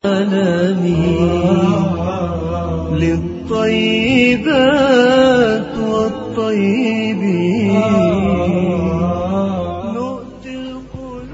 أنامي للطيبات والطيبين نؤتي القلوب.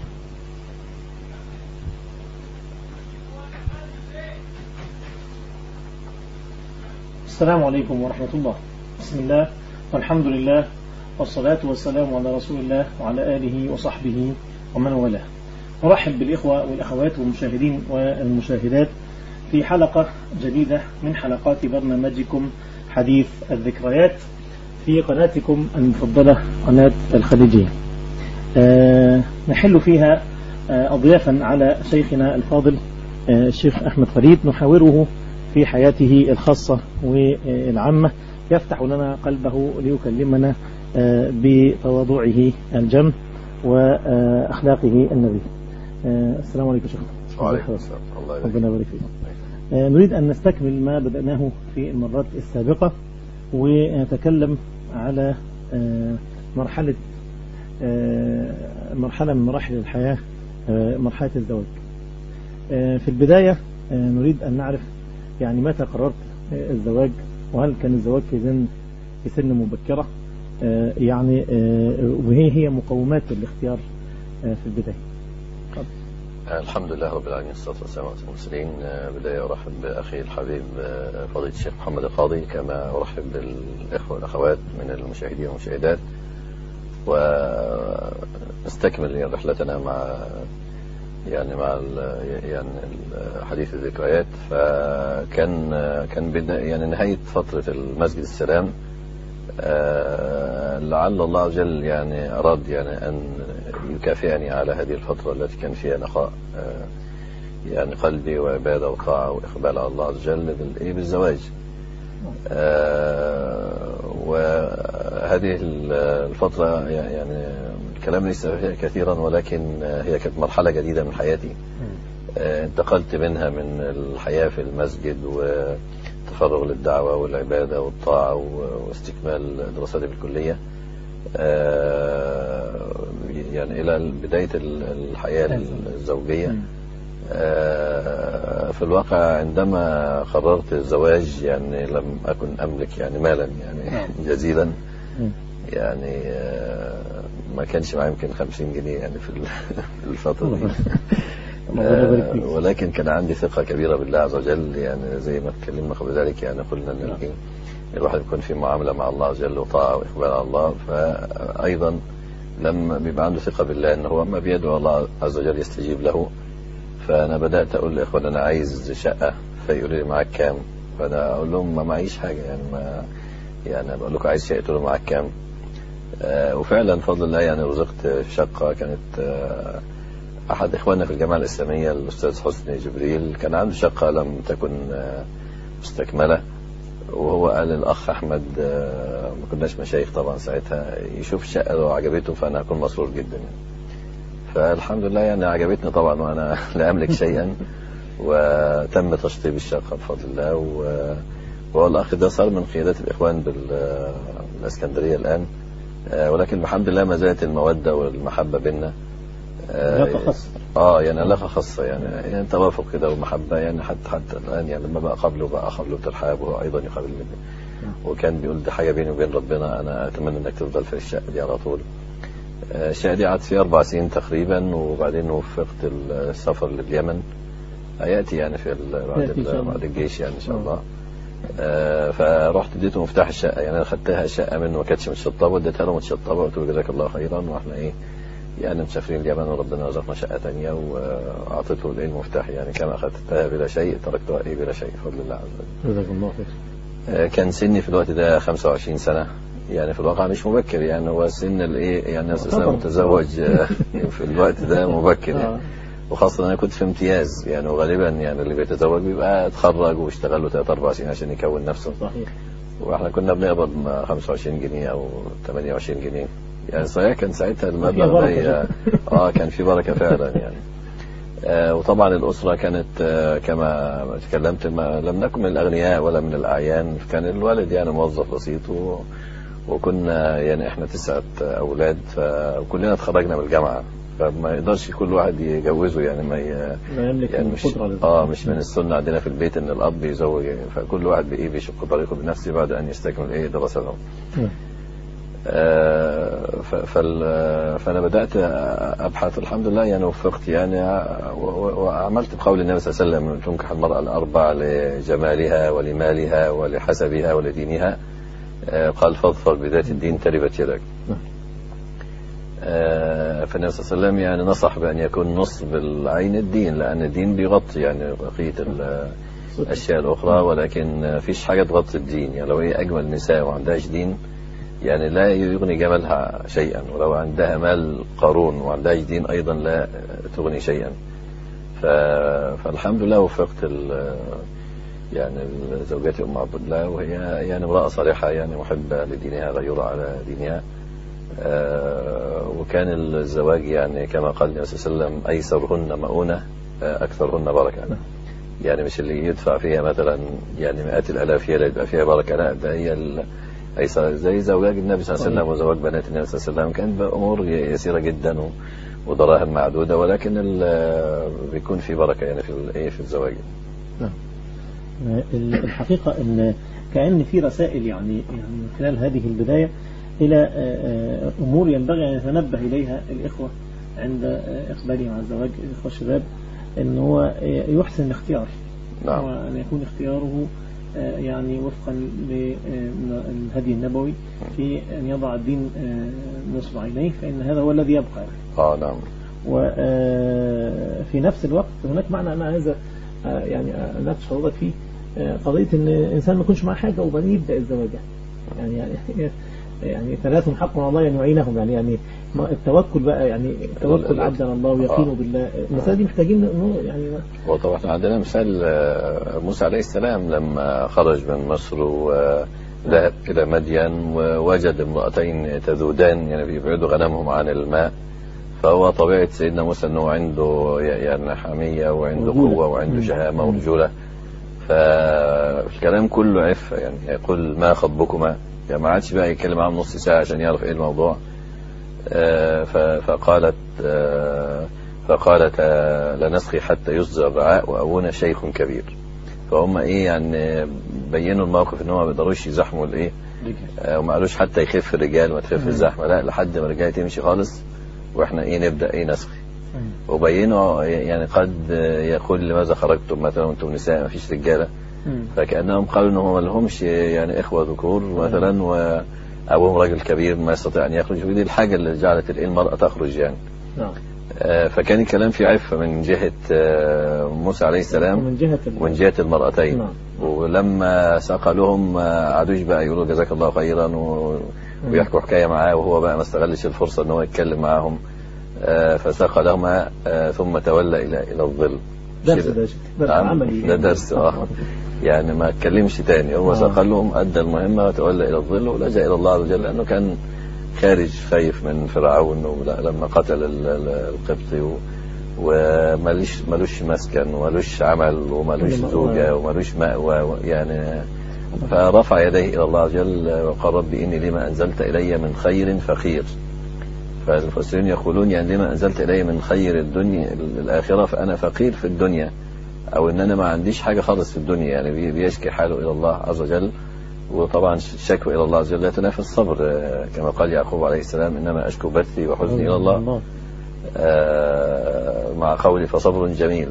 السلام عليكم ورحمة الله. بسم الله والحمد لله والصلاة والسلام على رسول الله وعلى آله وصحبه ومن والاه. أرحب بالإخوة والأخوات والمشاهدين والمشاهدات في حلقة جديدة من حلقات برنامجكم حديث الذكريات في قناتكم المفضلة قناة الخليجية. نحل فيها أضيافا على شيخنا الفاضل الشيخ أحمد فريد، نحاوره في حياته الخاصة والعامة، يفتح لنا قلبه ليكلمنا بتواضعه الجم وأخلاقه النبي. السلام عليكم شيخ. وعليكم السلام. الله يبارك. ربنا يبارك فيك. نريد أن نستكمل ما بدأناه في المرات السابقة ونتكلم على مرحلة من مراحل الحياة، مرحلة الزواج. في البداية نريد أن نعرف يعني متى قررت الزواج، وهل كان الزواج في سن مبكرة، يعني وهي مقومات الاختيار في البداية. الحمد لله رب العالمين، الصلاة والسلام على المرسلين. بداية أرحب بأخي الحبيب فضيلة الشيخ محمد القاضي، كما أرحب بالإخوة والأخوات من المشاهدين والمشاهدات، ونستكمل رحلتنا مع حديث الذكريات. فكان بداية نهاية فترة المسجد السلام، لعل الله عز وجل أراد أن يكافئني على هذه الفترة التي كان فيها نقاء قلبي وعبادة وطاعة وإقبال على الله عز وجل بالزواج. وهذه الفترة الكلام ليس فيها كثيرا، ولكن هي كانت مرحلة جديدة من حياتي. انتقلت منها من الحياة في المسجد وتفرغ للدعوة والعبادة والطاعة واستكمال دراساتي بالكلية، إلى بداية الحياة الزوجية. في الواقع عندما قررت الزواج لم أكن أملك مالا جزيلا، ما كانش معي يمكن 50 جنيه في الفترة دي. ولكن كان عندي ثقة كبيرة بالله عز وجل، زي ما اتكلمنا قبل ذلك، قلنا أن الواحد يكون في معاملة مع الله عز وجل وطاعة وإقبال على الله، فأيضا لما بيبقى عنده ثقة بالله أنه هو ما بيدعو الله عز وجل يستجيب له. فأنا بدأت أقول لإخوان أنا عايز شقة، فيقولوا لي معاك كام؟ فأنا أقول لهم ما معيش حاجة، بقول لكم عايز شقة، تقولوا معاك كام؟ وفعلا بفضل الله رزقت في شقة. كانت أحد إخواننا في الجامعة الإسلامية الأستاذ حسني جبريل كان عنده شقة لم تكن مستكملة، وهو قال الأخ أحمد، ما كناش مشايخ طبعا ساعتها، يشوف الشقة لو عجبته فأنا أكون مسرور جدا. فالحمد لله عجبتني طبعا، وأنا لا أملك شيئا، وتم تشطيب الشقة بفضل الله. وهو الأخ ده صار من قيادات الإخوان بالإسكندرية الآن، ولكن الحمد لله ما زالت المودة والمحبة بيننا. علاقة خاصة. علاقة خاصة، توافق كده ومحبة، حتى الآن لما بقى قبله بقى قبله ترحاب، وهو أيضا يقابلني، وكان بيقول دي حاجة بيني وبين ربنا، أنا أتمنى أنك تفضل في الشقة دي على طول. الشقة دي قعدت فيها 4 سنين تقريبا، وبعدين وفقت السفر لليمن، يأتي في بعد الجيش إن شاء الله. فرحت اديته مفتاح الشقة، أنا خدتها الشقة منه ما كانتش متشطبة، وديتها له متشطبة، وقلت له جزاك الله خيرا، واحنا مسافرين اليمن وربنا رزقنا شقة تانية، وأعطيته المفتاح، كما أخذتها بلا شيء تركتها بلا شيء بفضل الله عز وجل. جزاك الله خير. كان سني في الوقت ده 25 سنة، في الواقع مش مبكر، هو سن أساسا متزوج في الوقت ده مبكر، وخاصة أنا كنت في امتياز، وغالبا اللي بيتزوج بيبقى اتخرج واشتغل له 3-4 سنين عشان يكون نفسه. صحيح. واحنا كنا بنقبض 25 جنيه أو 28 جنيه، صحيح كان ساعتها المبلغ ده كان في بركة فعلا. وطبعا الأسرة كانت كما تكلمت لم نكن من الأغنياء ولا من الأعيان، كان الوالد موظف بسيط، وكنا يعني احنا 9 اولاد، فكلنا اتخرجنا من الجامعه، فما يقدرش كل واحد يجوزه يعني ما يملك يعني مش مش من السنه عندنا في البيت ان الاب يزوج، فكل واحد بيشق طريقه بنفسه بعد ان يستكمل دراسته. فانا بدات ابحث، الحمد لله يعني وفقت يعني، وعملت بقول النبي صلى الله عليه وسلم: تنكح المراه الاربع لجمالها ولمالها ولحسبها ولدينها، قال: فاظفر بذات الدين تربت يدك. فالنبي صلى الله عليه وسلم يعني نصح بأن يكون نصب العين الدين، لأن الدين بيغطي يعني بقية الأشياء الأخرى، ولكن فيش حاجة تغطي الدين. يعني لو هي أجمل نساء وعندهاش دين يعني لا يغني جمالها شيئا، ولو عندها مال قارون وعندهاش دين أيضا لا تغني شيئا. فالحمد لله وفقت يعني زوجتي أم عبد الله، وهي يعني امرأة صالحة يعني محبة لدينها غيورة على دينها. وكان الزواج يعني كما قال النبي صلى الله عليه وسلم: أيسرهن مؤونة أكثرهم بركة. يعني مش اللي يدفع فيها مثلا يعني مئات الآلاف هي اللي يبقى فيها بركة، لا، ده هي أيسر، زي زواج النبي صلى الله عليه وسلم وزواج بنات النبي صلى الله عليه وسلم، كانت بأمور يسيرة جدا ودراهم معدودة، ولكن بيكون في بركة يعني في الزواج. الحقيقة ان كأن في رسائل يعني من خلال هذه البداية إلى أمور ينبغي أن يتنبه إليها الإخوة عند إقبالهم على الزواج، الإخوة الشباب، أن هو يحسن الاختيار، نعم. وأن يكون اختياره يعني وفقا للهدي النبوي في أن يضع الدين نصب عينيه، فإن هذا هو الذي يبقى. نعم. وفي نفس الوقت هناك معنى أنا عايز يعني أناقش حضرتك فيه، قضية أن الإنسان ما يكونش معاه حاجة وبعدين يبدأ الزواج. يعني 3 حق على الله أن يعينهم، يعني التوكل بقى، يعني التوكل عبد على الله ويقينه بالله. المسألة دي محتاجين يعني. وطبعا عندنا مثال موسى عليه السلام لما خرج من مصر وذهب إلى مدين ووجد امرأتين تذودان يعني بيبعدوا غنمهم عن الماء، فهو طبيعة سيدنا موسى أنه عنده يعني حمية وعنده قوة وعنده شهامة ورجولة، فالكلام كله عفة يعني يقول: ما خطبكما؟ يعني ما عادش بقى يتكلم معاهم نص ساعة عشان يعرف ايه الموضوع. فقالت لا نسقي حتى يصدر الرعاء وأبونا شيخ كبير. فهم يعني بينوا الموقف ان هم ما بيقدروش يزحموا وما قالوش حتى يخف الرجال ما تخف الزحمة، لا، لحد ما الرجال تمشي خالص واحنا نبدأ نسقي. وبينوا يعني قد يقول: لماذا خرجتم مثلا وانتم نساء ما فيش رجالة؟ فكأنهم قالوا انهم ما لهمش يعني اخوة ذكور مثلا، وابوهم راجل كبير ما يستطيع ان يخرج، ودي الحاجة اللي جعلت المرأة تخرج يعني. فكان الكلام في عفة من جهة موسى عليه السلام ومن جهة المرأتين. ولما ساق لهم ما عادوش بقى يقولوا جزاك الله خيرا ويحكوا حكاية معاه، وهو بقى ما استغلش الفرصة ان هو يتكلم معاهم. فساق لهما ثم تولى الى الظل. درس عملي، ده درس يعني ما اتكلمش تاني، هو ساق لهم أدى المهمة وتولى إلى الظل ولجأ إلى الله عز وجل، لأنه كان خارج خايف من فرعون لما قتل القبطي، ومالوش مسكن ومالوش عمل ومالوش زوجة ومالوش مأوى يعني. فرفع يديه إلى الله عز وجل وقال: ربي إني لما أنزلت إلي من خير فقير. فالمفسرين يقولون يعني لما أنزلت إلي من خير الدنيا الآخرة فأنا فقير في الدنيا، أو إن أنا ما عنديش حاجة خالص في الدنيا، يعني بيشكي حاله إلى الله عز وجل. وطبعا الشكوى إلى الله عز وجل لا تنافي الصبر، كما قال يعقوب عليه السلام: إنما أشكو بثي وحزني إلى الله، مع قولي فصبر جميل.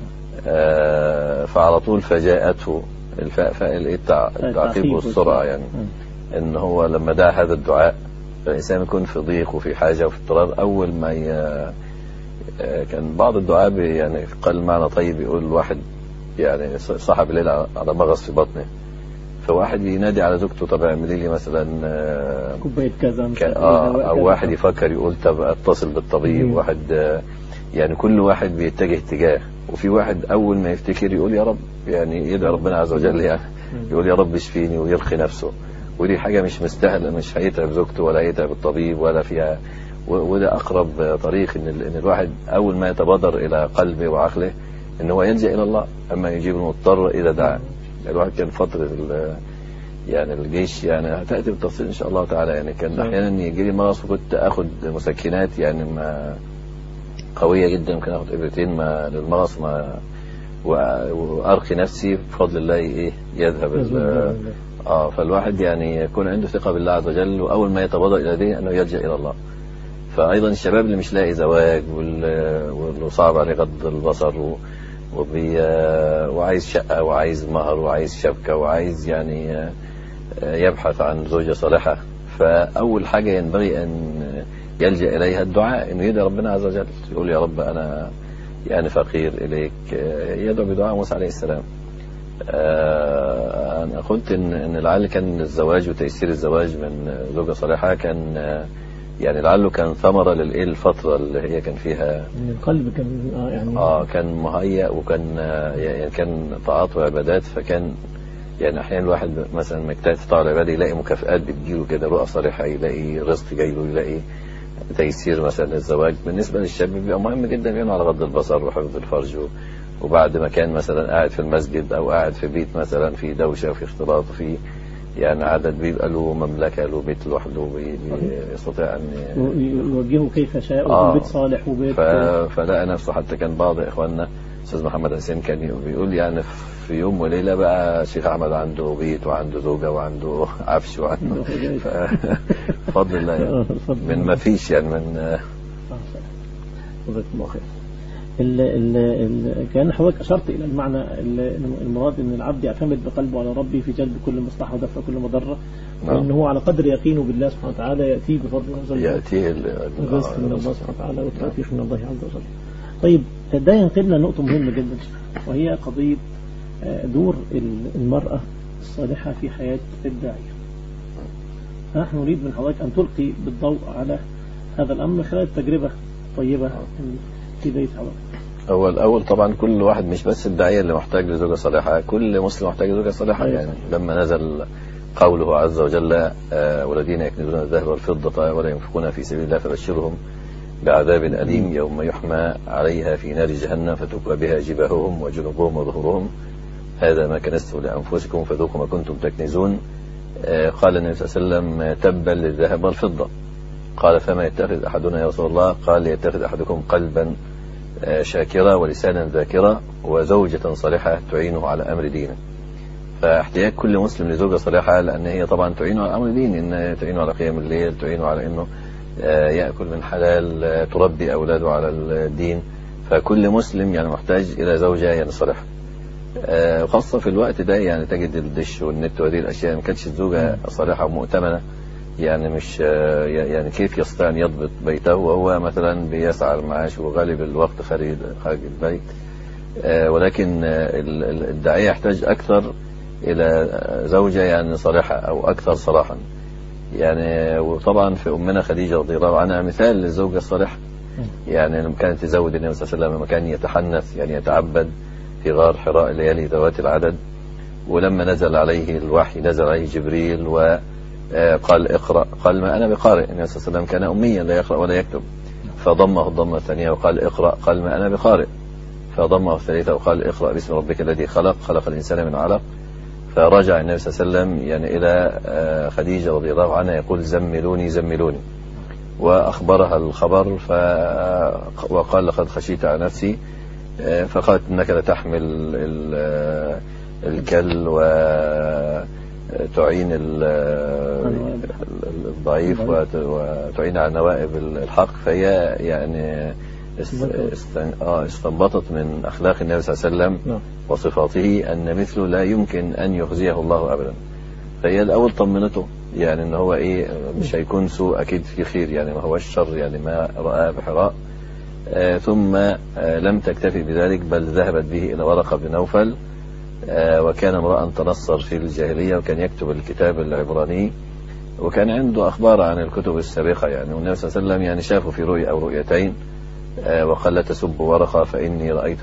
فعلى طول فجاءته الفاء التعقيب والسرعة، يعني إن هو لما دعا هذا الدعاء فالإنسان يكون في ضيق وفي حاجة وفي اضطرار، أول ما كان بعض الدعاء يعني قال معنى طيب، يقول الواحد يعني صاحب الليل على مغص في بطنه، فواحد ينادي على زوجته: طب اعملي لي مثلا كوبايه كذا، او واحد يفكر يقول طب اتصل بالطبيب. واحد يعني كل واحد بيتجه اتجاه، وفي واحد اول ما يفتكر يقول يا رب، يعني يدعي ربنا عز وجل، يعني يقول يا رب اشفيني ويرخي نفسه، ودي حاجة مش مستاهلة، مش هيتعب زوجته ولا هيتعب الطبيب ولا فيها. وده أقرب طريق إن الواحد أول ما يتبادر إلى قلبه وعقله إن هو يلجأ إلى الله، أما يجيب المضطر إذا دعا. الواحد كان فترة يعني الجيش يعني هتأتي بالتفصيل إن شاء الله تعالى. يعني كان أحيانا يجي لي مغص وكنت أخد مسكنات يعني ما قوية جدا، ممكن أخد إبرتين ما للمغص ما وأرقي نفسي بفضل الله إيه يذهب فالواحد يعني يكون عنده ثقة بالله عز وجل، وأول ما يتبادر إلى دين أنه يلجأ إلى الله. فأيضا الشباب اللي مش لاقي زواج واللي صعب عليه غض البصر وعايز شقة وعايز مهر وعايز شبكة وعايز يعني يبحث عن زوجة صالحة، فأول حاجة ينبغي أن يلجأ إليها الدعاء، إنه يدعي ربنا عز وجل، يقول يا رب أنا يعني فقير إليك، يدعو بدعاء موسى عليه السلام. أنا قلت إن لعل كان الزواج وتيسير الزواج من زوجة صالحة كان يعني لعله كان ثمرة للإيه الفترة اللي هي كان فيها القلب كان يعني كان مهيأ، وكان يعني كان طاعات وعبادات، فكان يعني أحيانا الواحد مثلا مجتهد في طاعة العبادة يلاقي مكافآت بتجيله كده، رؤى صالحة، يلاقي رزق جايله، يلاقي تيسير مثلا الزواج. بالنسبة للشاب بيبقى مهم جدا يعينه على غض البصر وحفظ الفرج، وبعد ما كان مثلا قاعد في المسجد أو قاعد في بيت مثلا في دوشة وفي اختلاط وفي يعني عدد، بيبقى له مملكة، له بيت لوحده، بيستطيع أن يوجهه كيف شاء، وبيت صالح وبيت فلقى نفسه. حتى كان بعض إخواننا أستاذ محمد حسين كان بيقول يعني في يوم وليلة بقى الشيخ أحمد عنده بيت وعنده زوجة وعنده عفش وعنده فضل الله يعني من ما فيش يعني من كان حضرتك أشرت إلى المعنى المراد أن العبد يعتمد بقلبه على ربه في جلب كل مصلحة ودفع كل مضرة، وأنه هو على قدر يقينه بالله سبحانه وتعالى يأتيه بفضل الله عز وجل، يأتيه الرزق من الله سبحانه وتعالى والتوفيق من الله عز وجل. طيب ده ينقلنا نقطة مهمة جدا، وهي قضية دور المرأة الصالحة في حياة الداعية. نحن نريد من حضرتك أن تلقي بالضوء على هذا الأمر من خلال تجربة طيبة في بيت حضرتك. أول طبعا كل واحد، مش بس الداعية اللي محتاج لزوجة صالحة، كل مسلم محتاج لزوجة صالحة. يعني لما نزل قوله عز وجل والذين يكنزون الذهب والفضة ولا ينفقونها في سبيل الله فبشرهم بعذاب أليم يوم يحمى عليها في نار جهنم فتكوى بها جباههم وجنوبهم وظهورهم هذا ما كنزتم لأنفسكم فذوقوا ما كنتم تكنزون. قال النبي صلى الله عليه وسلم تبا للذهب والفضة. قال فما يتخذ أحدنا يا رسول الله؟ قال يتخذ أحدكم قلبا شاكرا ولسانا ذاكرا وزوجة صالحة تعينه على أمر دينه. فاحتياج كل مسلم لزوجة صالحة، لأن هي طبعا تعينه على أمر دين، إن تعينه على قيام الليل، تعينه على إنه يأكل من حلال، تربي أولاده على الدين. فكل مسلم يعني محتاج إلى زوجة يعني صالحة، خاصة في الوقت ده. يعني تجد الدش والنت وهذه الأشياء، ما كانتش الزوجة صالحة ومؤتمنة يعني مش يعني كيف يستطيع أن يضبط بيته وهو مثلا بيسعى المعاش وغالب الوقت خارج البيت. ولكن الداعية يحتاج أكثر إلى زوجة يعني صالحة أو أكثر صلاحا يعني. وطبعا في أمنا خديجة رضي الله عنها مثال للزوجة الصالحة. يعني لما كانت تزوج النبي صلى الله عليه وسلم لما كان يتحنث يعني يتعبد في غار حراء الليالي ذوات العدد، ولما نزل عليه الوحي نزل عليه جبريل وقال اقرأ، قال ما أنا بقارئ. النبي صلى الله عليه وسلم كان أميا لا يقرأ ولا يكتب، فضمه الضمة الثانية وقال اقرأ، قال ما أنا بقارئ، فضمه الثالثة وقال اقرأ باسم ربك الذي خلق الإنسان من علق. فرجع النبي صلى الله عليه وسلم يعني إلى خديجة رضي الله عنها يقول زملوني، وأخبرها الخبر وقال لقد خشيت على نفسي، فقالت إنك لتحمل الكل وتعين الضعيف وتعين على نوائب الحق. فهي يعني استنبطت من أخلاق النبي صلى الله عليه وسلم وصفاته أن مثله لا يمكن أن يخزيه الله أبدا. فهي الأول طمنته يعني أنه هو مش هيكون سوء، أكيد في خير يعني، ما هو الشر يعني ما رأى بحراء. ثم لم تكتفي بذلك بل ذهبت به إلى ورقة بن نوفل، وكان امرأ تنصر في الجاهلية وكان يكتب الكتاب العبراني، وكان عنده أخبار عن الكتب السابقة يعني. والنبي صلى الله عليه وسلم يعني شافه في رؤية أو رؤيتين وقال لا تسب ورقة فإني رأيت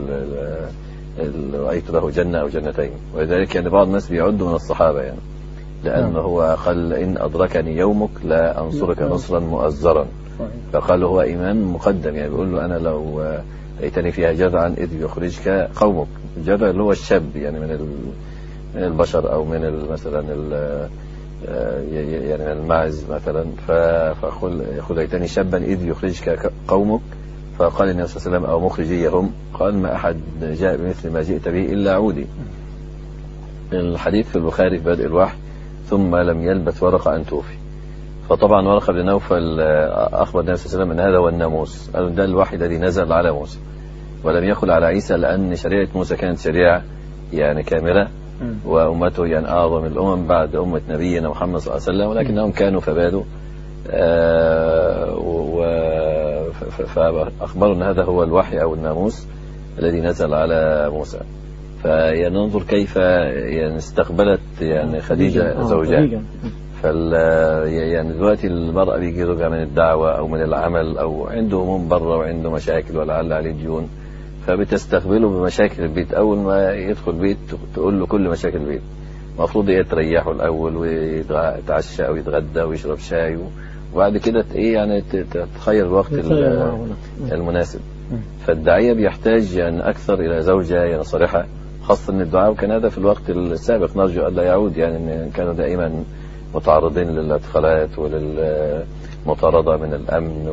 له جنة أو جنتين. ولذلك يعني بعض الناس بيعدوا من الصحابة يعني، لأنه هو قال إن أدركني يومك لا أنصرك نصرا مؤزرا. فقال هو إيمان مقدم يعني، بيقول له أنا لو ليتني فيها جذعا إذ يخرجك قومك. الجذع اللي هو الشاب يعني من البشر أو من مثلا يعني من الماعز مثلا. فقل ليتني شابا إذ يخرجك قومك، فقال النبي صلى الله عليه وسلم أو مخرجيهم، قال ما أحد جاء بمثل ما جئت به إلا عودي. الحديث في البخاري في بدء الوحي ثم لم يلبث ورقة أن توفي. فطبعا ورقة بن نوفل أخبر النبي صلى الله عليه وسلم أن هذا هو الناموس، قالوا ده الوحي الذي نزل على موسى ولم يخل على عيسى، لأن شريعة موسى كانت شريعة يعني كاملة، وأمته يعني أعظم الأمم بعد أمة نبينا محمد صلى الله عليه وسلم، ولكنهم كانوا فبادوا فأخبروا أن هذا هو الوحي أو الناموس الذي نزل على موسى. فننظر كيف يعني استقبلت يعني خديجة زوجها. يعني دلوقتي المرأة بيجي زوجها من الدعوة أو من العمل أو عنده هموم بره وعنده مشاكل ولعل عليه ديون، فبتستقبله بمشاكل البيت. أول ما يدخل البيت تقول له كل مشاكل البيت، المفروض هي تريحه الأول ويتعشى أو يتغدى ويشرب شاي، وبعد كده يعني تخير الوقت المناسب. فالداعية بيحتاج يعني أكثر إلى زوجة يعني صالحة، خاصة أن الدعاء كان هذا في الوقت السابق، نرجو أن لا يعود، يعني كانوا دائما متعرضين للاعتقالات وللمطاردة من الأمن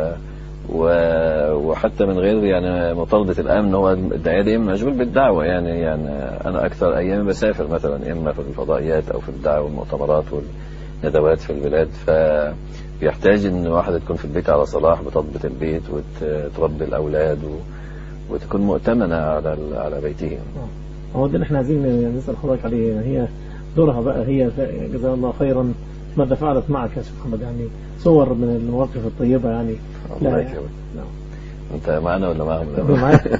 وحتى من غير يعني مطاردة الأمن. هو الداعية دائما مشغول بالدعوة، يعني أنا أكثر أيامي بسافر مثلا إما في الفضائيات أو في الدعوة والمؤتمرات والندوات في البلاد، فبيحتاج إن واحدة تكون في البيت على صلاح بتضبط البيت وتربي الأولاد وتكون مؤتمنة على بيته. هو ده اللي احنا عايزين نسأل حضرتك عليه، هي دورها بقى، هي جزاها الله خيرا ماذا فعلت معك يا شيخ محمد؟ يعني صور من المواقف الطيبة يعني. الله يكرمك. انت معنا ولا معهم؟ معاك.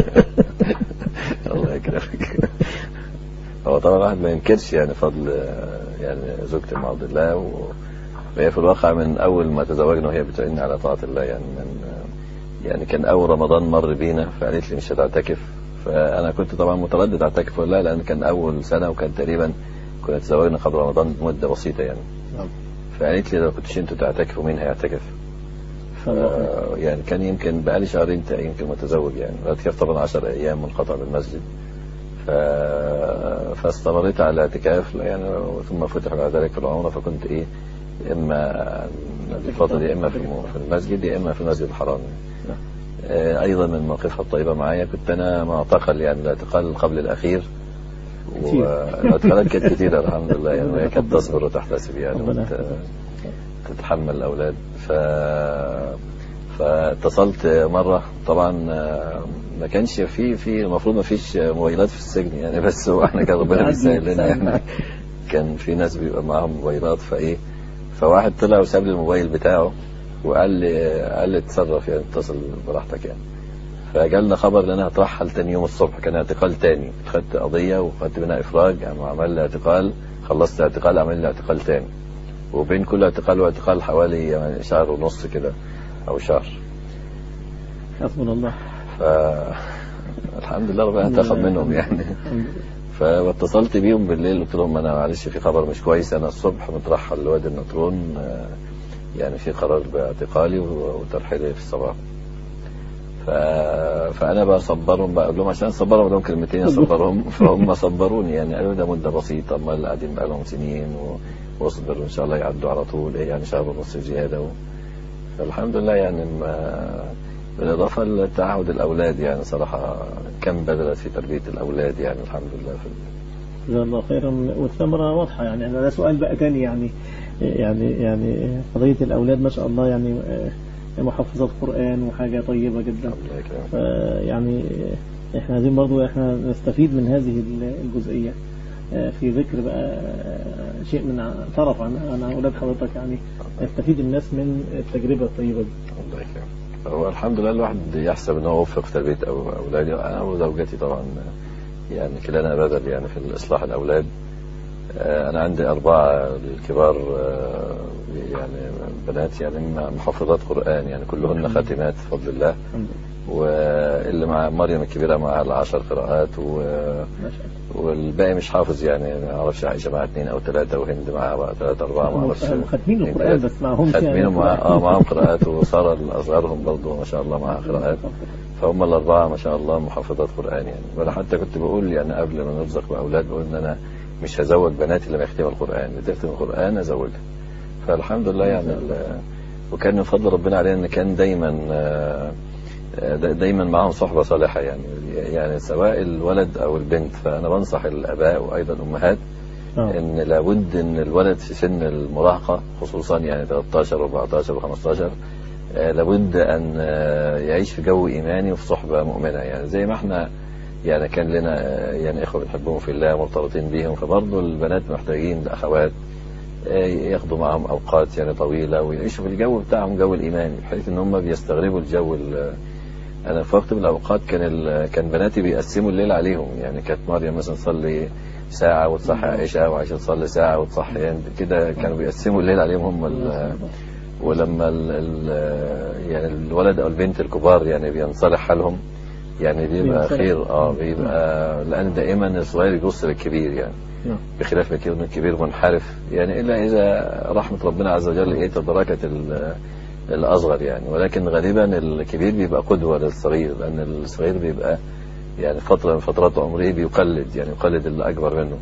الله يكرمك. هو طبعا الواحد ما ينكرش يعني فضل يعني زوجتي مع عبد الله، وهي في الواقع من اول ما تزوجنا وهي بتعيني على طاعة الله. يعني كان اول رمضان مر بينا فقالت لي مش هتعتكف، فانا كنت طبعا متردد اعتكف ولا لا، لان كان اول سنة وكان تقريبا كنا تزوجنا قبل رمضان بمدة بسيطة يعني. فقالت لي لو كنتش انتوا تعتكفوا مين هيعتكف؟ يعني كان يمكن بقالي شهرين يمكن متزوج يعني، اعتكف طبعا 10 ايام منقطع بالمسجد. فاستمريت على الاعتكاف يعني، ثم فتح بعد ذلك العمرة، فكنت اما الفترة دي اما في المسجد يا اما في المسجد الحرام. ايضا من مواقفها الطيبة معايا كنت انا معتقل يعني الاعتقال قبل الاخير، والاعتقالات كانت كثيرة الحمد لله يعني، وهي كانت تصبر وتحتسب يعني وتتحمل الأولاد. فاتصلت مرة، طبعا ما كانش في المفروض ما فيش موبايلات في السجن يعني، بس هو احنا كان ربنا بيسهل لنا يعني، كان في ناس بيبقى معاهم موبايلات فواحد طلع وساب لي الموبايل بتاعه وقال لي اتصرف يعني، اتصل براحتك يعني. فجالنا خبر ان انا هترحل تاني يوم الصبح، كان اعتقال تاني، خدت قضية وخدت منها افراج يعني، وعمل لي اعتقال، خلصت اعتقال عمل لي اعتقال تاني، وبين كل اعتقال واعتقال حوالي يعني شهر ونص كده او شهر. حسبنا الله. الحمد لله ربنا انتقم منهم يعني. فاتصلت بيهم بالليل قلت لهم انا معلش في خبر مش كويس، انا الصبح مترحل لوادي النطرون يعني في قرار باعتقالي وترحيلي في الصباح. فانا بصبرهم بقى لهم عشان صبرهم لهم كلمتين اصبرهم، فهم صبروني يعني، قالوا ده مده بسيطه، امال اللي قاعدين بقى لهم سنين واصبر ان شاء الله يعدوا على طول يعني شهر ونص زياده فالحمد لله يعني. بالاضافه لتعهد الاولاد يعني صراحه كم بذلت في تربيه الاولاد يعني الحمد لله. جزاه الله خيرا، والثمره واضحه يعني. انا ده سؤال بقى تاني يعني قضيه الاولاد ما شاء الله يعني محفظات قرآن وحاجة طيبة جدا. يعني احنا عايزين برضو احنا نستفيد من هذه الجزئية في ذكر بقى شيء من طرف عن أولاد حضرتك يعني، يستفيد الناس من التجربة الطيبة دي. الله يكرمك. هو الحمد لله الواحد يحسب ان هو وفق في تربية أولادي، أنا وزوجتي طبعا يعني كلنا بذل يعني في إصلاح الأولاد. أنا عندي 4 الكبار يعني بنات يعني محافظات قرآن يعني كلهن خاتمات بفضل الله. واللي مع مريم الكبيرة معها 10 قراءات والباقي مش حافظ يعني ما اعرفش، عائشة معها 2 أو 3 وهند معها 3 4 ما اعرفش. خاتمين القرآن بس معهم خاتمين معهم قراءات، وسارة الأصغرهم برضه ما شاء الله معها قراءات. فهم الأربعة ما شاء الله محافظات قرآن يعني. وأنا حتى كنت بقول يعني قبل ما نرزق بأولاد بقول إن أنا مش هزوج بناتي لما يختموا القرآن، اللي تختم القرآن أزوجها. فالحمد لله يعني وكان من فضل ربنا علينا إن كان دايما معهم صحبة صالحة يعني سواء الولد أو البنت. فأنا بنصح الآباء وأيضا الأمهات إن لابد إن الولد في سن المراهقة خصوصا يعني 13 و14 و15 لابد أن يعيش في جو إيماني وفي صحبة مؤمنة. يعني زي ما احنا يعني كان لنا يعني إخوة بنحبهم في الله مرتبطين بيهم، فبرضه البنات محتاجين الأخوات ياخدوا معهم أوقات يعني طويلة ويعيشوا في الجو بتاعهم جو الإيماني، بحيث إن هم بيستغربوا الجو. أنا في وقت من الأوقات كان بناتي بيقسموا الليل عليهم. يعني كانت مريم مثلا تصلي ساعة وتصحي عائشة، وعائشة تصلي ساعة وتصحي يعني كده، كانوا بيقسموا الليل عليهم هم. ولما يعني الولد أو البنت الكبار يعني بينصلح حالهم يعني بيبقى خير. بيبقى لأن دائما الصغير يبص للكبير يعني بخلاف ما يكون الكبير منحرف يعني، إلا إذا رحمة ربنا عز وجل تدركت الأصغر يعني. ولكن غالبا الكبير بيبقى قدوة للصغير، لأن الصغير بيبقى يعني فترة من فترات عمره بيقلد يعني يقلد اللي أكبر منه.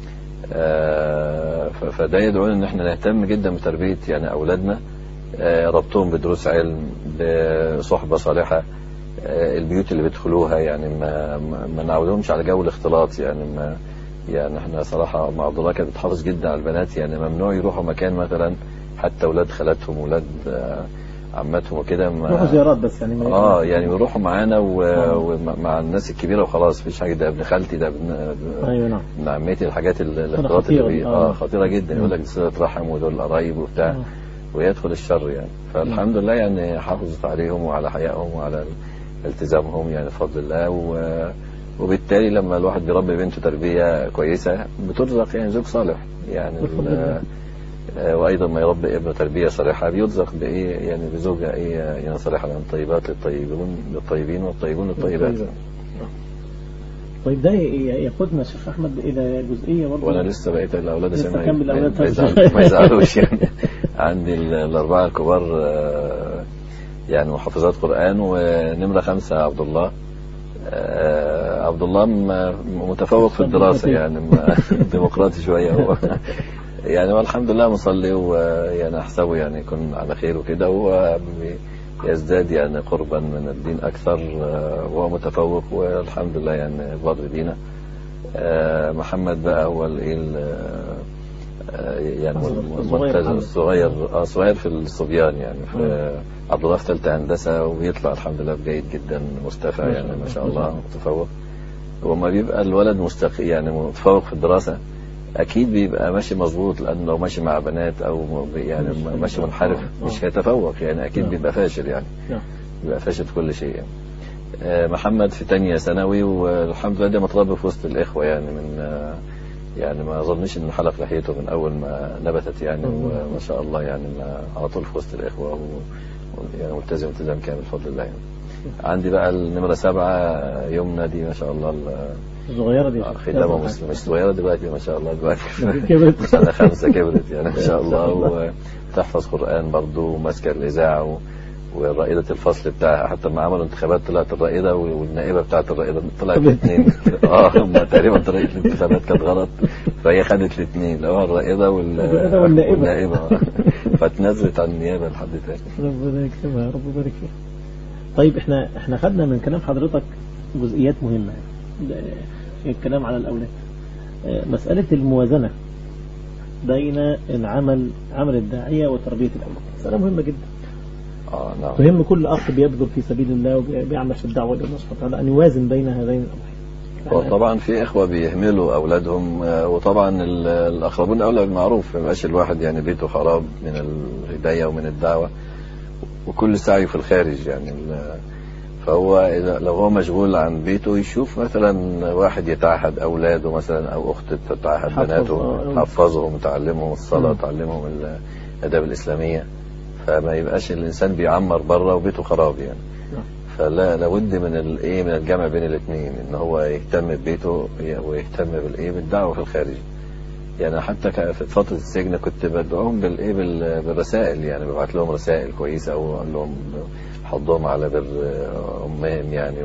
فده يدعون إن احنا نهتم جدا بتربية يعني أولادنا، ربطهم بدروس علم، بصحبة صالحة، البيوت اللي بيدخلوها يعني ما نعودهمش على جو الاختلاط يعني احنا صراحة مع عبد الله كانت بتحافظ جدا على البنات. يعني ممنوع يروحوا مكان مثلا حتى اولاد خالاتهم ولاد عماتهم وكده يروحوا زيارات بس يعني يعني يروحوا معانا ومع الناس الكبيره وخلاص، مفيش حاجه ده ابن خالتي ده ايوه ابن عمتي. الحاجات الاختلاط اللي خطيره جدا، يقول لك صله رحم ودول قرايب وبتاع ويدخل الشر يعني. فالحمد لله يعني حافظت عليهم وعلى حيائهم وعلى التزامهم يعني بفضل الله. وبالتالي لما الواحد بيربي بنته تربيه كويسه بترزق يعني زوج صالح يعني. وايضا ما يربي ابنه تربيه صالحه بيرزق بايه يعني بزوجه يعني صالحه من الطيبات للطيبين والطيبون للطيبات. طيب ده ياخدنا شيخ احمد الى جزئيه برضه، وانا لسه بقيت الاولاد ما يزعلوش يعني. عندي الاربعه الكبار يعني محافظات قران، ونمره 5 عبد الله. عبد الله متفوق في الدراسه يعني ديمقراطي شويه هو يعني، والحمد لله مصلي ويعني احسبه يعني يكون على خير وكده، وهو يزداد يعني قربا من الدين اكثر، وهو متفوق والحمد لله يعني بر دينا. محمد بقى هو يعني الملتزم الصغير صغير في الصبيان يعني. في عبد الله في ثالثه هندسه وبيطلع الحمد لله جيد جدا. مصطفى يعني ما شاء الله متفوق. وما بيبقى الولد يعني متفوق في الدراسه اكيد بيبقى ماشي مظبوط، لانه لو ماشي مع بنات او يعني ماشي منحرف مش هيتفوق يعني، اكيد بيبقى فاشل يعني، بيبقى فاشل في كل شيء يعني. محمد في ثانيه ثانوي، والحمد لله ده متربي في وسط الاخوه يعني من يعني ما اظنش ان حلق لحيته من اول ما نبتت يعني، وما شاء الله يعني على طول في وسط الاخوه يعني ملتزم التزام كامل بفضل الله يعني. عندي بقى النمرة 7 يمنى دي ما شاء الله الصغيرة دي ختامة مسلمة، مش صغيرة دلوقتي ما شاء الله، دلوقتي سنة 5 كبرت يعني ما شاء الله، وتحفظ قرآن برضه وماسكة الإذاعة ورائدة الفصل بتاعها. حتى لما عملوا انتخابات طلعت الرائدة والنائبة بتاعت الرائدة طلعت الاثنين. هم تقريبا طريقة الانتخابات كانت غلط، فهي خدت الاثنين اللي هو الرائدة والنائبة فتنزلت عن النيابة لحد تاني. ربنا يكتبها رب يبارك فيها. طيب احنا خدنا من كلام حضرتك جزئيات مهمة في الكلام على الأولاد. مسألة الموازنة بين عمل الداعية وتربية الأولاد مسألة مهمة جدا. نعم. مهم كل أخ بيبذل في سبيل الله وبيعمل في الدعوة إلى الله سبحانه وتعالى أن يوازن بين هذين الأمرين. وطبعا في إخوة بيهملوا أولادهم، وطبعا الأقربون أولى بالمعروف، ما يبقاش الواحد يعني بيته خراب من الهداية ومن الدعوة وكل سعيه في الخارج يعني. فهو لو هو مشغول عن بيته يشوف مثلا واحد يتعهد أولاده مثلا، أو أخت تتعهد بناته، تحفظهم وتعلمهم الصلاة وتعلمهم الآداب الإسلامية، فما يبقاش الإنسان بيعمر بره وبيته خراب يعني. فلا لابد من الايه من الجمع بين الاثنين، ان هو يهتم ببيته ويهتم بالايه بالدعوه في الخارج. يعني حتى في فتره السجن كنت بدعوهم بالايه بالرسائل، يعني ببعت لهم رسائل كويسه او اقول لهم حضهم على بر امهم يعني،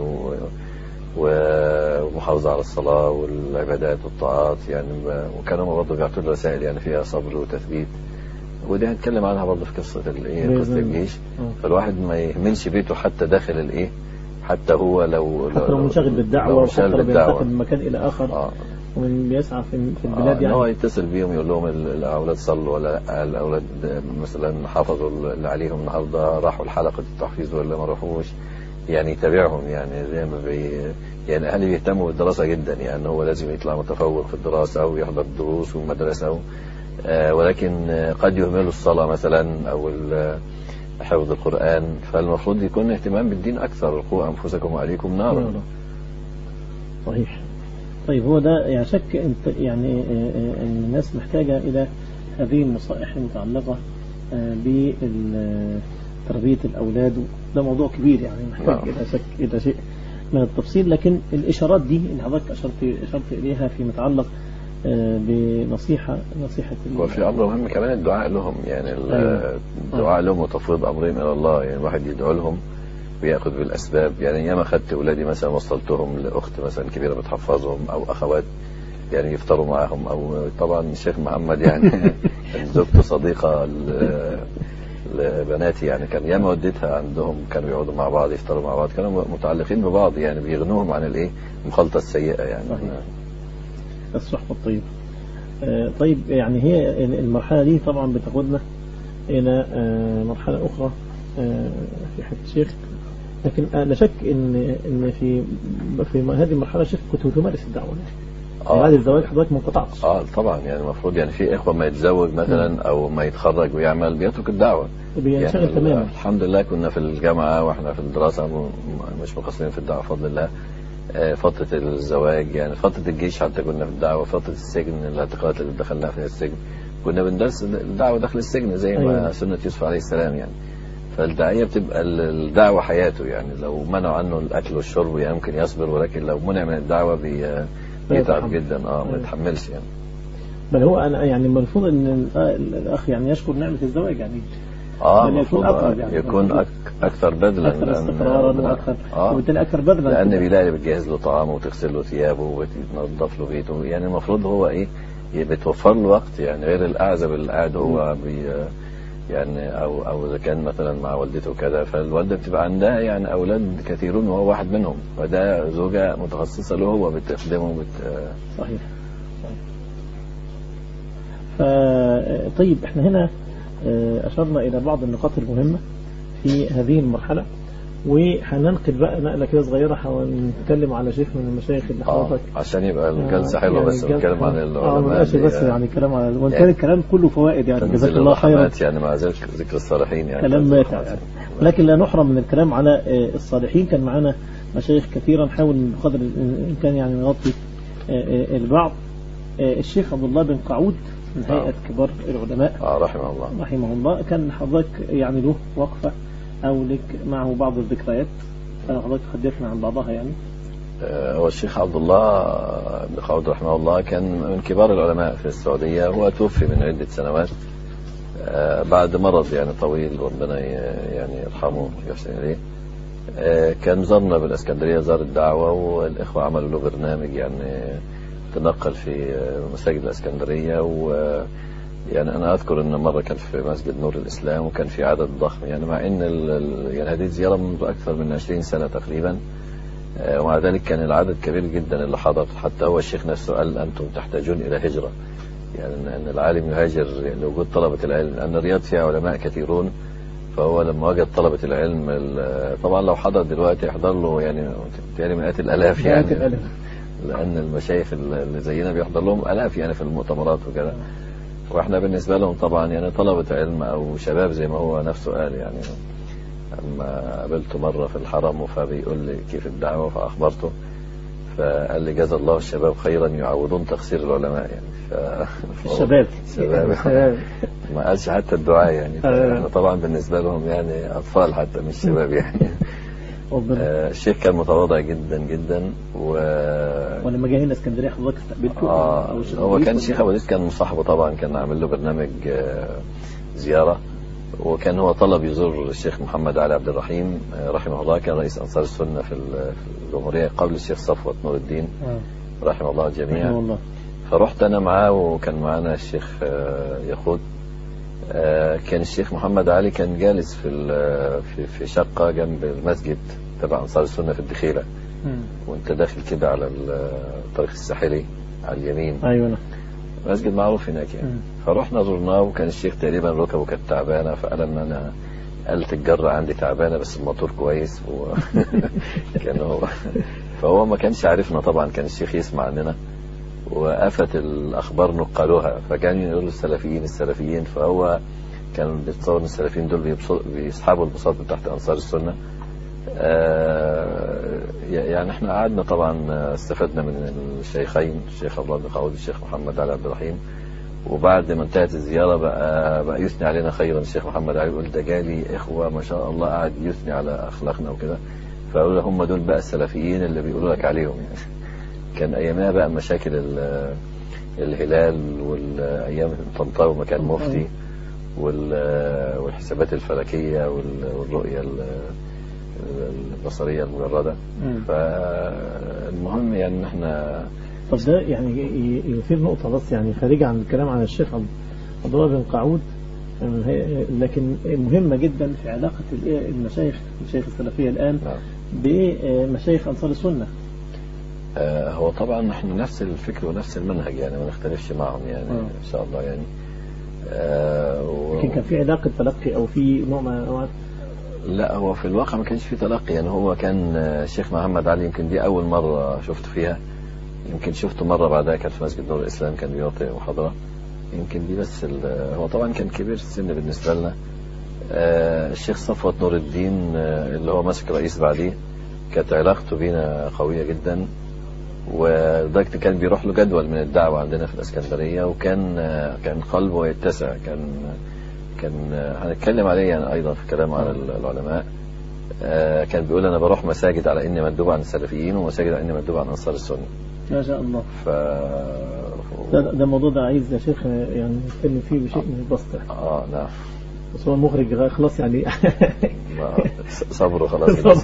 ومحافظه على الصلاه والعبادات والطاعات يعني. وكانوا برضه بيعطوا لي رسائل يعني فيها صبر وتثبيت، ودي هنتكلم عنها برضه في قصه الايه قصه الجيش. فالواحد ما يهملش بيته حتى داخل الايه، حتى هو لو منشغل بالدعوه وحتى لو بينتقل من مكان الى اخر ومن بيسعى في البلاد يعني. هو يتصل بيهم يقول لهم الاولاد صلوا ولا لا، الاولاد مثلا حفظوا اللي عليهم النهارده، راحوا الحلقه التحفيظ ولا ما راحوش، يعني يتابعهم يعني زي ما يعني الاهالي بيهتموا بالدراسه جدا، يعني هو لازم يطلع متفوق في الدراسه او يحضر دروس والمدرسه ولكن قد يهملوا الصلاه مثلا او حفظ القرآن. فالمفروض يكون اهتمام بالدين أكثر. قوا أنفسكم وأهليكم نارا. صحيح. طيب هو ده يعني شك انت يعني الناس محتاجة إلى هذه النصائح المتعلقة بتربية الأولاد، ده موضوع كبير يعني محتاج إلى شك إلى شيء من التفصيل، لكن الإشارات دي اللي حضرتك أشرت إليها في متعلق بنصيحة وفي أمر مهم كمان الدعاء لهم، يعني الدعاء لهم وتفويض أمرهم إلى الله. يعني الواحد يدعو لهم ويأخذ بالأسباب. يعني ياما خدت أولادي مثلا وصلتهم لأخت مثلا كبيرة بتحفظهم أو أخوات يعني يفطروا معهم، أو طبعا الشيخ محمد يعني زوجته صديقة لبناتي يعني، كان ياما وديتها عندهم، كانوا يقعدوا مع بعض يفطروا مع بعض، كانوا متعلقين ببعض يعني، بيغنوهم عن الايه المخالطة السيئة يعني. الصحبة الطيبة. طيب يعني هي المرحلة دي طبعا بتاخدنا إلى مرحلة أخرى في حد الشيخ، لكن لا شك إن في هذه المرحلة الشيخ كنت تمارس الدعوة بعد الزواج حضرتك منقطعت. طبعا يعني المفروض يعني في إخوة ما يتزوج مثلا أو ما يتخرج ويعمل بيترك الدعوة بينشغل يعني تماما. الحمد لله كنا في الجامعة وإحنا في الدراسة مش مقصرين في الدعوة بفضل الله. فترة الزواج يعني فترة الجيش حتى كنا في الدعوة، فترة السجن الاعتقالات اللي دخلناها في السجن كنا بندرس الدعوة داخل السجن زي ما سنة يوسف عليه السلام يعني. فالداعية بتبقى الدعوة حياته يعني، لو منعوا عنه الأكل والشرب يعني ممكن يصبر، ولكن لو منع من الدعوة بيتعب جدا ما يتحملش يعني. بل هو أنا يعني المفروض إن الأخ يعني يشكر نعمة الزواج يعني يكون أقرب يعني يكون أكثر بذلا، أكثر استقرارا وأكثر وبالتالي أكثر بذلا، لأن بيلاقي بتجهز له طعامه وتغسل له ثيابه وتنظف له بيته يعني. المفروض هو إيه بتوفر له وقت يعني، غير الأعزب اللي قاعد هو يعني أو إذا كان مثلا مع والدته كذا، فالوالدة بتبقى عندها يعني أولاد كثيرون وهو واحد منهم، فده زوجة متخصصة له هو بتخدمه صحيح. طيب احنا هنا أشرنا إلى بعض النقاط المهمة في هذه المرحلة، وهننقل بقى نقلة كده صغيرة ونتكلم على شيخ من المشايخ اللي حضرتك عشان يبقى الجلسة حلوة يعني بس نتكلم عن العلماء بس يعني كلام على وكان الكلام كله فوائد يعني جزاك الله خيرا يعني مع ذكر الصالحين يعني كلام ماتع يعني. لكن لا نحرم من الكلام على الصالحين. كان معنا مشايخ كثيرا نحاول بقدر الإمكان يعني نغطي البعض. الشيخ عبد الله بن قعود من هيئة كبار العلماء رحمه الله كان حضرتك يعني له وقفة أو لك معه بعض الذكريات، حضرتك حدثنا عن بعضها يعني. هو الشيخ عبد الله بن قعود رحمه الله كان من كبار العلماء في السعودية. هو توفي من عدة سنوات بعد مرض يعني طويل، ربنا يعني يرحمه ويحسن إليه. كان زارنا بالإسكندرية، زار الدعوة والإخوة عملوا له برنامج يعني تنقل في مساجد الإسكندرية. يعني أنا أذكر أن مرة كان في مسجد نور الإسلام وكان في عدد ضخم يعني، مع أن يعني هذه الزيارة منذ أكثر من 20 سنة تقريبا، ومع ذلك كان العدد كبير جدا اللي حضر. حتى هو الشيخ نفسه قال أنتم تحتاجون إلى هجرة، يعني أن العالم يهاجر لوجود طلبة العلم، لأن الرياض فيها علماء كثيرون. فهو لما وجد طلبة العلم طبعا لو حضر دلوقتي يحضر له يعني مئات الآلاف يعني، لأن المشايخ اللي زينا بيحضر لهم آلاف يعني في المؤتمرات وكذا، واحنا بالنسبة لهم طبعا يعني طلبة علم او شباب زي ما هو نفسه قال يعني. اما قابلته مرة في الحرم فبيقول لي كيف الدعوة، فاخبرته فقال لي جزا الله الشباب خيرا يعوضون تقصير العلماء يعني. الشباب ما قالش حتى الدعاء يعني. احنا طبعا بالنسبة لهم يعني أطفال حتى مش شباب يعني. الشيخ كان متواضع جدا جدا. ولما جه هنا اسكندريه حضرتك استقبلته؟ هو كان الشيخ أبو زيد كان مصاحبه طبعا، كان عامل له برنامج زيارة، وكان هو طلب يزور الشيخ محمد علي عبد الرحيم رحمه الله، كان رئيس أنصار السنة في الجمهورية قبل الشيخ صفوت نور الدين رحمه الله جميعا. فرحت أنا معاه، وكان معنا الشيخ يخوت. كان الشيخ محمد علي كان جالس في شقة جنب المسجد تبع أنصار السنة في الدخيلة، وانت داخل كده على الطريق الساحلي على اليمين. أيوة، مسجد معروف هناك يعني. فرحنا زرناه، وكان الشيخ تقريبا ركبه كانت تعبانة، فقال ان انا قالت الجرة عندي تعبانة بس الموتور كويس كان هو فهو ما كانش عارفنا طبعا، كان الشيخ يسمع عننا، وآفة الأخبار نقلوها، فكان يقول السلفيين، فهو كان بيتصور ان السلفيين دول بيسحبوا البساط تحت أنصار السنة. يعني احنا قعدنا طبعا استفدنا من الشيخين، الشيخ عبد الله بن قعود والشيخ محمد علي عبد الرحيم. وبعد ما انتهت الزيارة بقى يثني علينا خيرا. الشيخ محمد علي يقول ده جالي إخوة ما شاء الله، قاعد يثني على أخلاقنا وكده، فقالوا هم دول بقى السلفيين اللي بيقولوا لك عليهم يعني. كان أيامها بقى مشاكل الهلال، والأيام طنطاوي مكان مفتي، والحسابات الفلكية والرؤية البصرية المجردة. فالمهم يعني احنا طب ده يعني يثير نقطة بس يعني خارجة عن الكلام عن الشيخ عبد الله بن قعود، لكن مهمة جدا في علاقة المشايخ السلفية الآن بمشايخ أنصار السنة. هو طبعا نحن نفس الفكر ونفس المنهج يعني، ما نختلفش معهم يعني إن شاء الله يعني. لكن كان في علاقة تلقي أو في نوع من أنواع؟ لا، هو في الواقع ما كانش في تلقي يعني. هو كان الشيخ محمد علي يمكن دي أول مرة شفت فيها، يمكن شفته مرة بعدها كان في مسجد نور الإسلام كان بيعطي محاضرة، يمكن دي بس. هو طبعا كان كبير السن بالنسبة لنا. الشيخ صفوت نور الدين اللي هو ماسك رئيس بعديه، كانت علاقته بينا قوية جدا، ولدرجة كان بيروح له جدول من الدعوة عندنا في الإسكندرية، وكان قلبه يتسع. كان هنتكلم عليه يعني أيضا في كلام على العلماء. كان بيقول أنا بروح مساجد على إني مندوب عن السلفيين، ومساجد على إني مندوب عن أنصار السنة. ما شاء الله. ده الموضوع ده عايز يا شيخ يعني نتكلم فيه بشيء من البسط. نعم. بس هو المخرج خلاص يعني صبره خلاص.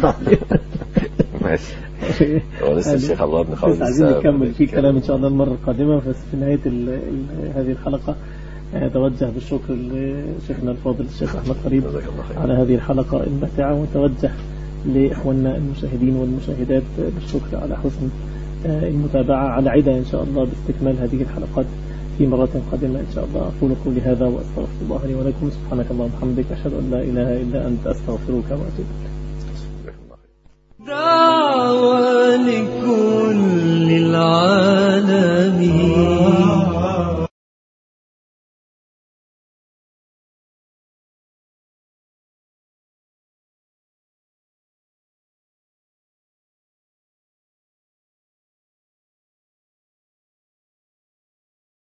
ماشي. هو لسه الشيخ عبد الله بن قعود عايزين نكمل فيه كلام إن شاء الله المرة القادمة. بس في نهاية هذه الحلقة أتوجه بالشكر لشيخنا الفاضل الشيخ أحمد قريب على هذه الحلقة الممتعة، وتوجه لإخواننا المشاهدين والمشاهدات بالشكر على حسن المتابعة، على عدة إن شاء الله باستكمال هذه الحلقات في مرات قادمة إن شاء الله. أقول قولي هذا وأستغفر الله لي ولكم. سبحانك اللهم وبحمدك، أشهد أن لا إله إلا أنت، أستغفرك وأتوب إليك.